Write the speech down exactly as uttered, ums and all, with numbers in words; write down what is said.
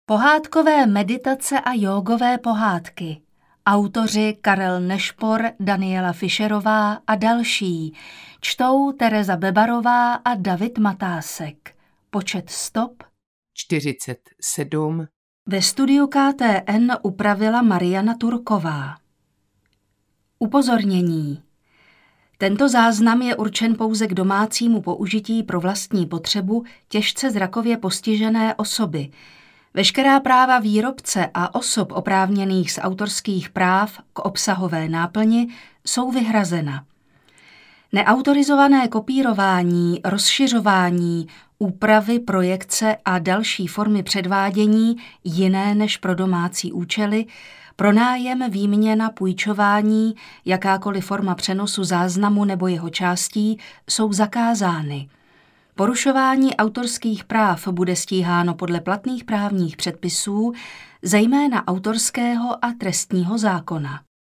Pohádkové meditace a jógové pohádky. Autoři Karel Nešpor, Daniela Fischerová a další. Čtou Tereza Bebarová a David Matásek. Počet stop čtyřicet sedm. Ve studiu K T N upravila Mariana Turková. Upozornění. Tento záznam je určen pouze k domácímu použití pro vlastní potřebu těžce zrakově postižené osoby. Veškerá práva výrobce a osob oprávněných z autorských práv k obsahové náplni jsou vyhrazena. Neautorizované kopírování, rozšiřování, úpravy, projekce a další formy předvádění jiné než pro domácí účely, pronájem, výměna, půjčování, jakákoliv forma přenosu záznamu nebo jeho částí jsou zakázány. Porušování autorských práv bude stíháno podle platných právních předpisů, zejména autorského a trestního zákona.